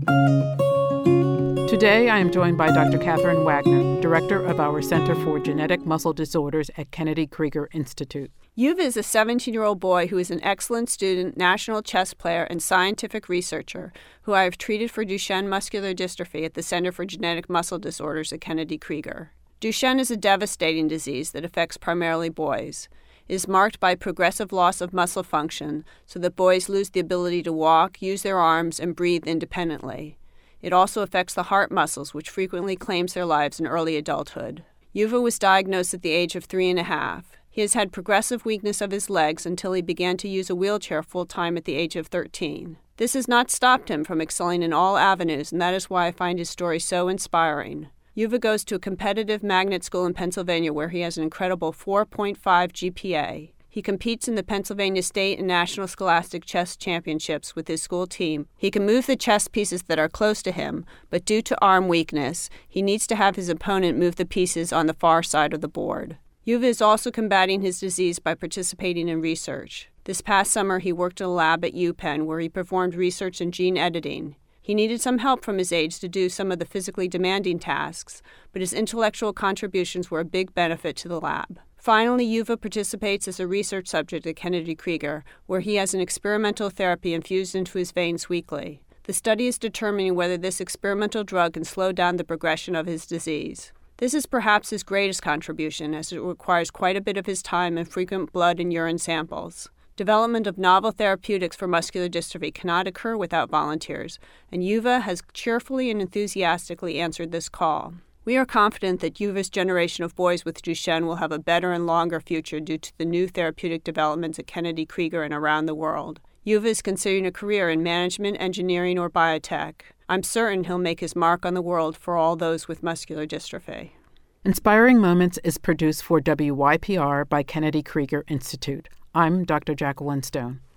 Today, I am joined by Dr. Catherine Wagner, director of our Center for Genetic Muscle Disorders at Kennedy Krieger Institute. Yuva is a 17-year-old boy who is an excellent student, national chess player, and scientific researcher who I have treated for Duchenne muscular dystrophy at the Center for Genetic Muscle Disorders at Kennedy Krieger. Duchenne is a devastating disease that affects primarily boys. It is marked by progressive loss of muscle function so that boys lose the ability to walk, use their arms, and breathe independently. It also affects the heart muscles, which frequently claims their lives in early adulthood. Yuva was diagnosed at the age of 3.5. He has had progressive weakness of his legs until he began to use a wheelchair full-time at the age of 13. This has not stopped him from excelling in all avenues, and that is why I find his story so inspiring. Yuva goes to a competitive magnet school in Pennsylvania where he has an incredible 4.5 GPA. He competes in the Pennsylvania State and National Scholastic Chess Championships with his school team. He can move the chess pieces that are close to him, but due to arm weakness, he needs to have his opponent move the pieces on the far side of the board. Yuva is also combating his disease by participating in research. This past summer, he worked in a lab at UPenn where he performed research in gene editing. He needed some help from his aides to do some of the physically demanding tasks, but his intellectual contributions were a big benefit to the lab. Finally, Yuva participates as a research subject at Kennedy Krieger, where he has an experimental therapy infused into his veins weekly. The study is determining whether this experimental drug can slow down the progression of his disease. This is perhaps his greatest contribution, as it requires quite a bit of his time and frequent blood and urine samples. Development of novel therapeutics for muscular dystrophy cannot occur without volunteers, and Yuva has cheerfully and enthusiastically answered this call. We are confident that Yuva's generation of boys with Duchenne will have a better and longer future due to the new therapeutic developments at Kennedy Krieger and around the world. Yuva is considering a career in management, engineering, or biotech. I'm certain he'll make his mark on the world for all those with muscular dystrophy. Inspiring Moments is produced for WYPR by Kennedy Krieger Institute. I'm Dr. Jacqueline Stone.